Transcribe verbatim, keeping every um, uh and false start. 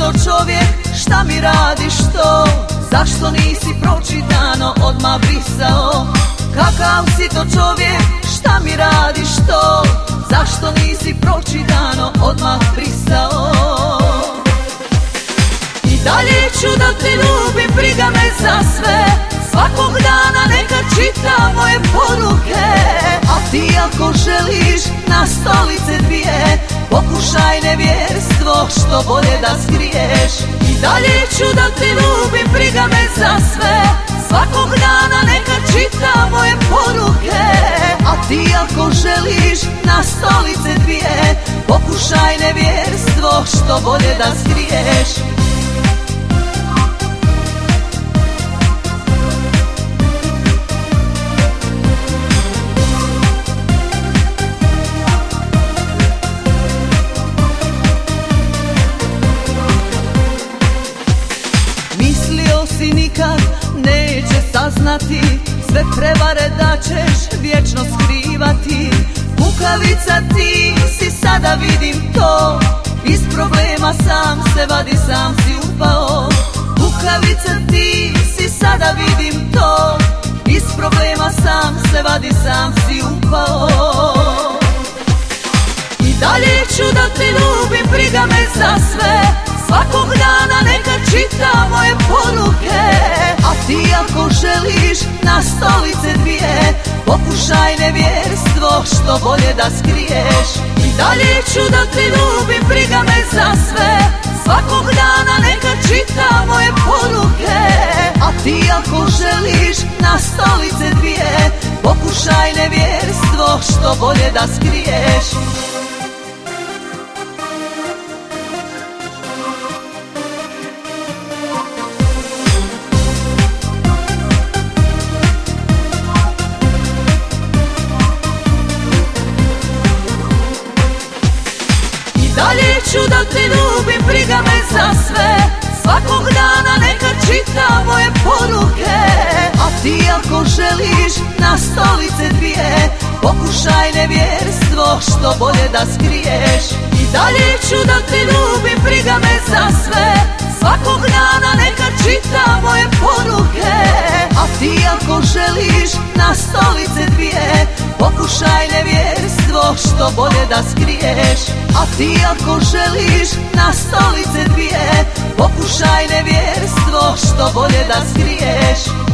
to čovjek, šta mi radiš to? Zašto nisi pročitano odmah brisao? Kakav si to čovjek, šta mi radiš to? Zašto nisi pročitano odmah brisao? I dalje ću da te ljubim, briga me za sve. Svakog dana neka čita moje poruke. A ti ako želiš na stolice dvije, pokušaj nevjerstvo što bolje da skriješ. I dalje ću da te ljubim, briga me za sve. Svakog dana neka čita moje poruke. A ti ako želiš na stolice dvije, pokušaj nevjerstvo što bolje da skriješ. Mislio si nikad neće saznati sve prevare da ćeš vječno skrivati. Kukavica ti si, sada vidim to. Iz problema sam se vadi, sam si upao. Kukavica ti si, sada vidim to. Iz problema sam se vadi, sam si upao. I dalje ću da te ljubim, briga me za sve. Svakog dana neka čita moje poruke. A ti ako želiš na stolice dvije, pokušaj nevjerstvo što bolje da skriješ. I dalje ću da te ljubim, briga me za sve. Svakog dana neka čita moje poruke. A ti ako želiš na stolice dvije, pokušaj nevjerstvo što bolje da skriješ. Dalje ću da te ljubim, briga me za sve. Svakog dana neka čita moje poruke. A ti ako želiš na stolice dvije, pokušaj nevjerstvo što bolje da skriješ. I dalje ću da te ljubim, briga me za sve. Svakog dana neka čita moje poruke. A ti ako želiš na stolice dvije, pokušaj nevjerstvo što bolje da skriješ. A ti ako želiš na stolice dvije, pokušaj nevjerstvo što bolje da skriješ.